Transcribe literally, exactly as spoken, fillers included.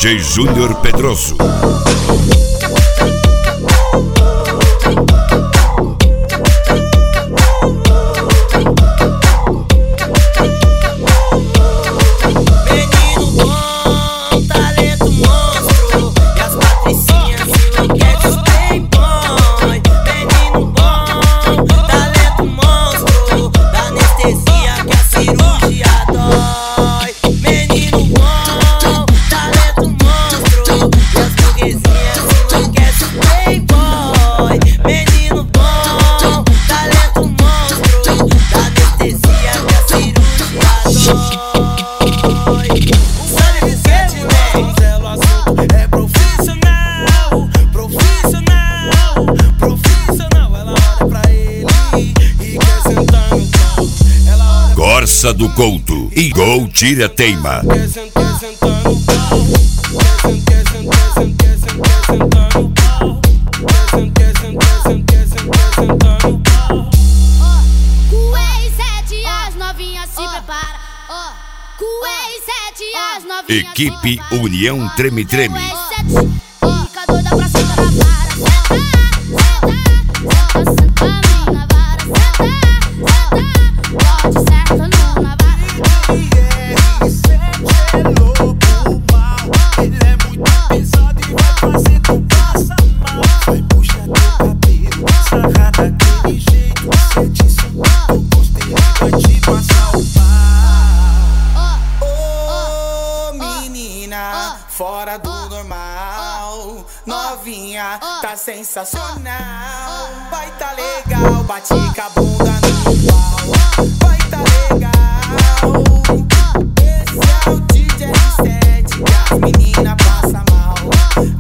J Júnior Pedroso. Corsa do Couto e Gol Tira Teima. Equipe União Treme Treme. Fora do normal, novinha, tá sensacional. Vai tá legal, bate com a bunda no pau. Vai tá legal. Esse é o D J sete, que as meninas passam mal.